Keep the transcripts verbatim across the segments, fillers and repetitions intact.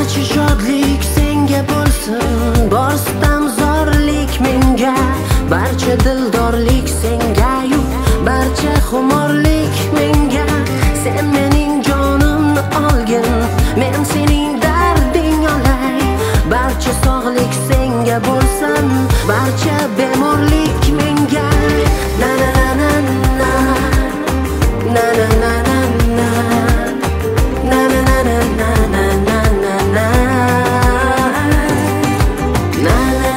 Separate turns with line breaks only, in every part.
barcha shodlik senga bo'lsin, bor sitamzorlik menga, barcha dildorlik senga-yu, barcha xumorlik menga. Sen mening jonimni olgin, men sening darding olay, barcha sog'lik senga bo'lsin, barcha bemorlik menga. Na na na na na na na na na na na na na na na na na na na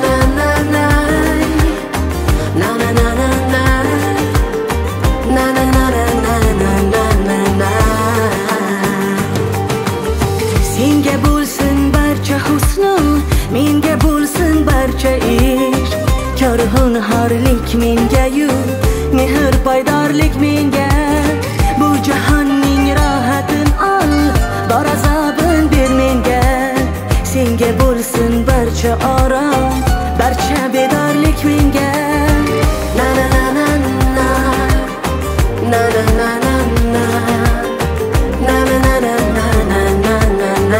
na. Senga bo'lsin barcha husn, menga bo'lsin barcha ish, korxonxo'rlik menga-yu, mehr paydorlik menga. Bu jahonning rohatin ol, bor azobin ber menga. Senga bo'lsin barcha orom, barcha bedorlik menga. Na na na na na na na na na na na na na na na na na na.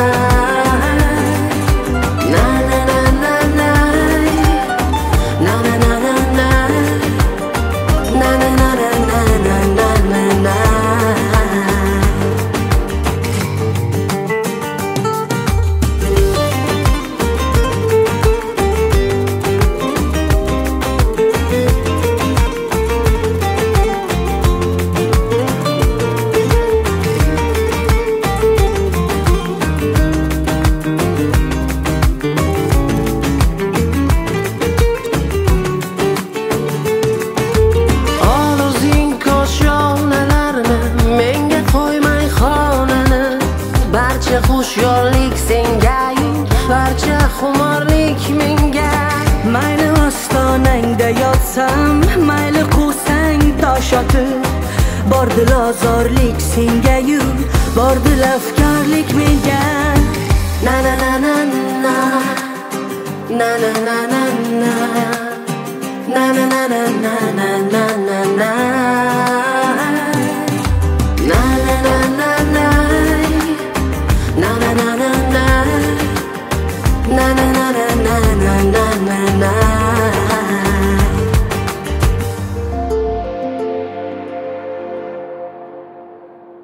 Barcha xushyorlik senga-yu, barcha xumorlik menga. Mayli ostonangda yotsam, mayli quvsang tosh otib, bor dilozorlik senga-yu, bor dilafkorlik menga. Na na na na na na na na na na na na na na na na na na na. Na na na na na na na na na.